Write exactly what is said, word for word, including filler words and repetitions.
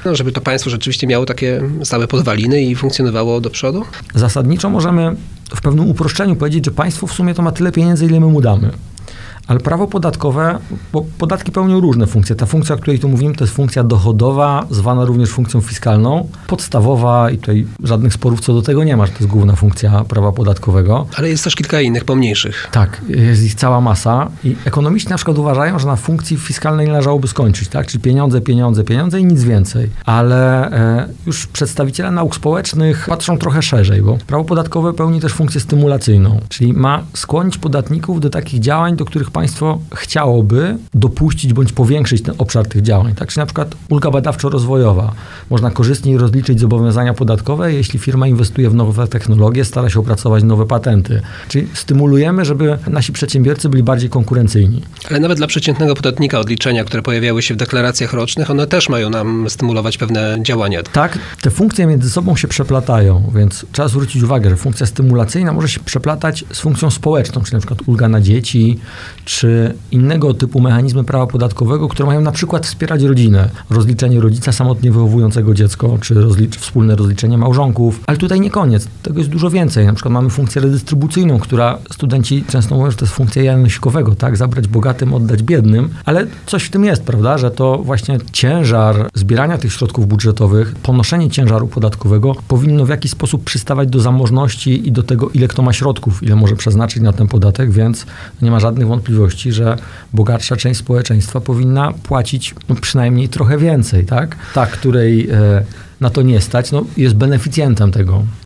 no, żeby to państwo rzeczywiście miało takie stałe podwaliny i funkcjonowało do przodu? Zasadniczo możemy w pewnym uproszczeniu powiedzieć, że państwo w sumie to ma tyle pieniędzy, ile my mu damy. Ale prawo podatkowe, bo podatki pełnią różne funkcje. Ta funkcja, o której tu mówimy, to jest funkcja dochodowa, zwana również funkcją fiskalną, podstawowa i tutaj żadnych sporów co do tego nie ma, że to jest główna funkcja prawa podatkowego. Ale jest też kilka innych, pomniejszych. Tak, jest ich cała masa i ekonomiści na przykład uważają, że na funkcji fiskalnej należałoby skończyć, tak? Czyli pieniądze, pieniądze, pieniądze i nic więcej. Ale e, już przedstawiciele nauk społecznych patrzą trochę szerzej, bo prawo podatkowe pełni też funkcję stymulacyjną, czyli ma skłonić podatników do takich działań, do których państwo chciałoby dopuścić bądź powiększyć ten obszar tych działań. Tak, czyli na przykład ulga badawczo-rozwojowa. Można korzystniej rozliczyć zobowiązania podatkowe, jeśli firma inwestuje w nowe technologie, stara się opracować nowe patenty. Czyli stymulujemy, żeby nasi przedsiębiorcy byli bardziej konkurencyjni. Ale nawet dla przeciętnego podatnika odliczenia, które pojawiały się w deklaracjach rocznych, one też mają nam stymulować pewne działania. Tak, te funkcje między sobą się przeplatają, więc trzeba zwrócić uwagę, że funkcja stymulacyjna może się przeplatać z funkcją społeczną, czyli na przykład ulga na dzieci, czy innego typu mechanizmy prawa podatkowego, które mają na przykład wspierać rodzinę. Rozliczenie rodzica samotnie wychowującego dziecko, czy rozlicz, wspólne rozliczenie małżonków. Ale tutaj nie koniec. Tego jest dużo więcej. Na przykład mamy funkcję redystrybucyjną, która studenci często mówią, że to jest funkcja janosikowego, tak? Zabrać bogatym, oddać biednym. Ale coś w tym jest, prawda? Że to właśnie ciężar zbierania tych środków budżetowych, ponoszenie ciężaru podatkowego powinno w jakiś sposób przystawać do zamożności i do tego, ile kto ma środków, ile może przeznaczyć na ten podatek, więc nie ma żadnych wątpliwości, że bogatsza część społeczeństwa powinna płacić no, przynajmniej trochę więcej, tak? Ta, której e, na to nie stać, no, jest beneficjentem tego.